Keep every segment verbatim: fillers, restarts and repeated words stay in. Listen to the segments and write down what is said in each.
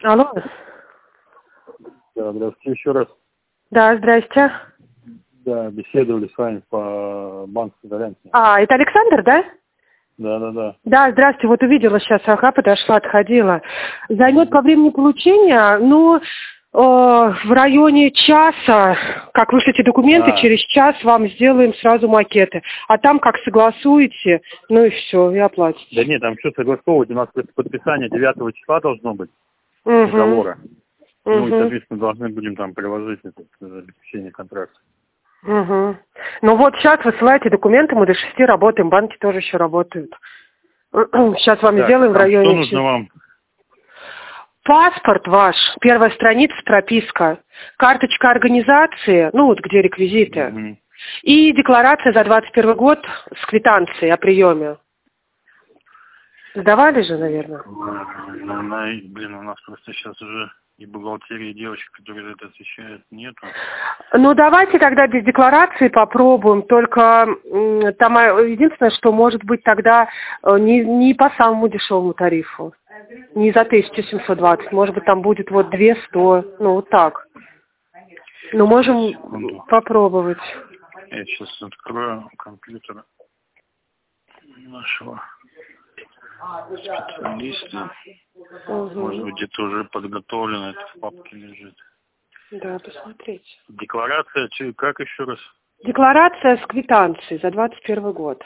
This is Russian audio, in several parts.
Алло. Да, здравствуйте еще раз. Да, здрасте. Да, беседовали с вами по банковской гарантии. А, это Александр, да? Да, да, да. Да, здрасте, вот увидела сейчас, ага, подошла, отходила. Займет по времени получения, ну, э, в районе часа, как вышлите документы, А. через час вам сделаем сразу макеты. А там как согласуете, ну и все, и оплатите. Да нет, там что согласовывать, у нас подписание девятого числа должно быть Угу. договора. Угу. Ну и, соответственно, должны будем там приложить это заключение контракта. Угу. Ну вот сейчас высылайте документы, мы до шести работаем, банки тоже еще работают. Сейчас вам Так, сделаем в там районе... что нужно вам? Паспорт ваш, первая страница, прописка, карточка организации, ну вот где реквизиты, Угу. и декларация за двадцать первый год с квитанцией о приеме. Сдавали же, наверное? Ну, на, блин, у нас просто сейчас уже и бухгалтерии девочек, которые за это отвечают, нету. Ну давайте тогда без декларации попробуем, только м, там э, единственное, что может быть тогда э, не, не по самому дешевому тарифу. Не за тысячу семьсот двадцать, может быть, там будет вот две сто, ну вот так. Ну, можем Секунду. попробовать. Я сейчас открою компьютер нашего специалиста. Угу. Может быть, где-то уже подготовлено, это в папке лежит. Да, посмотрите. Декларация, че- как еще раз? Декларация с квитанцией за двадцать первый год.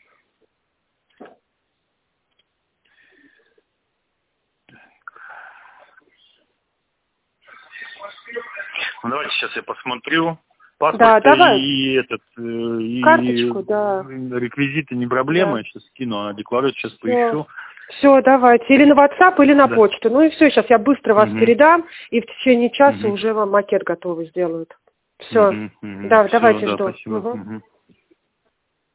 Ну, давайте сейчас я посмотрю. Паспорт Да, давай. и этот, э, и Карточку, да. реквизиты не проблема, Да. я сейчас скину, а декларацию сейчас Все. поищу. Все, давайте. Или на WhatsApp, или на Да. почту. Ну и все, сейчас я быстро вас Угу. передам, и в течение часа Угу. уже вам макет готовый сделают. Все. Угу. Угу. Да, Все, давайте да, жду. спасибо. Угу. Угу.